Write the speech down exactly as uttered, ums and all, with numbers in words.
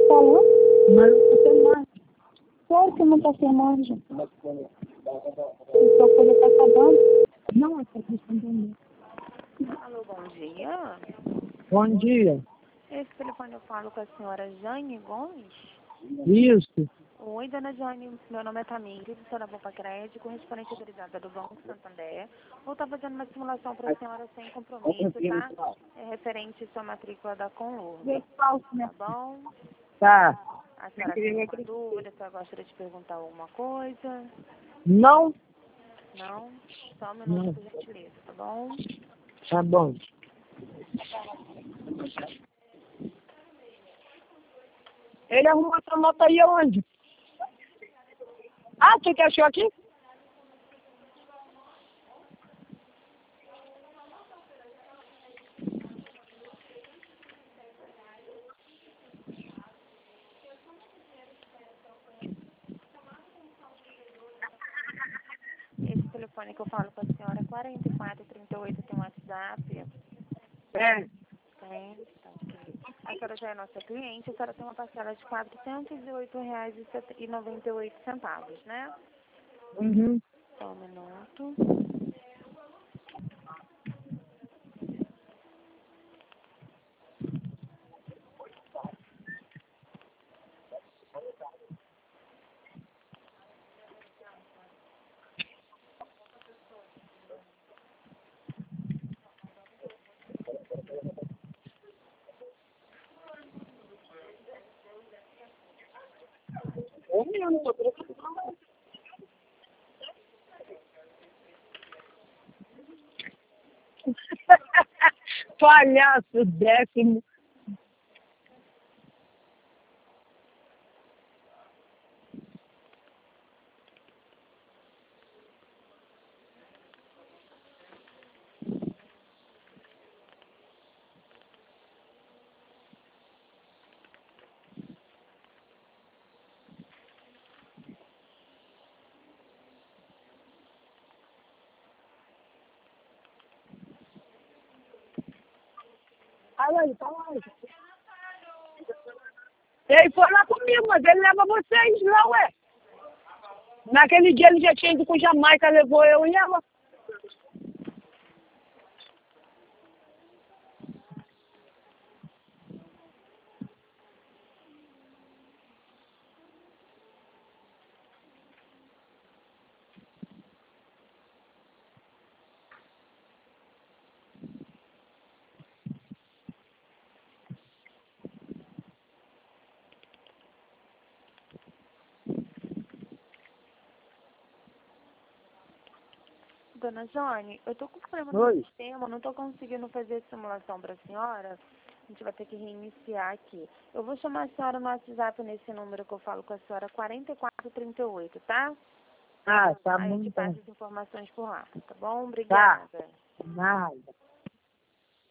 falando? Mas eu tô sem mais. Claro que não tá sem margem. A sua folha tá acabando. Não, é só questão de mim. Alô, bom dia. Bom dia. Esse telefone eu falo com a senhora Jane Gomes. Isso. Oi, dona Jane, meu nome é Tamires, sou da Bopa Crédito, correspondente autorizada do Banco Santander. Vou estar fazendo uma simulação para a senhora sem compromisso, tá? É referente à sua matrícula da Conlurb. Tá bom? Tá. A senhora tem alguma dúvida? A senhora gostaria de perguntar alguma coisa? Não? Não? Só um Não. minuto, por gentileza, tá bom? Tá bom. Ele arrumou essa moto aí aonde? Ah, você que achou aqui? Esse telefone que eu falo com a senhora é quarenta e quatro, trinta e oito, tem um WhatsApp? É. Tem, tá ok. A senhora já é nossa cliente, a senhora tem uma parcela de quatrocentos e oito reais e noventa e oito centavos, né? Uhum. Só um minuto. Ô, meu, não tô preocupado. Palhaço décimo. Olha aí, tá lá. Ele foi lá comigo, mas ele leva vocês lá, ué. Naquele dia ele já tinha ido com Jamaica, levou eu e ela. Dona Jane, eu tô com problema Oi. no sistema, não tô conseguindo fazer a simulação pra senhora. A gente vai ter que reiniciar aqui. Eu vou chamar a senhora no WhatsApp nesse número que eu falo com a senhora, quarenta e quatro, trinta e oito, tá? Ah, tá Aí eu bom te então. passo as informações por lá, tá bom? Tá. Obrigada. Nada.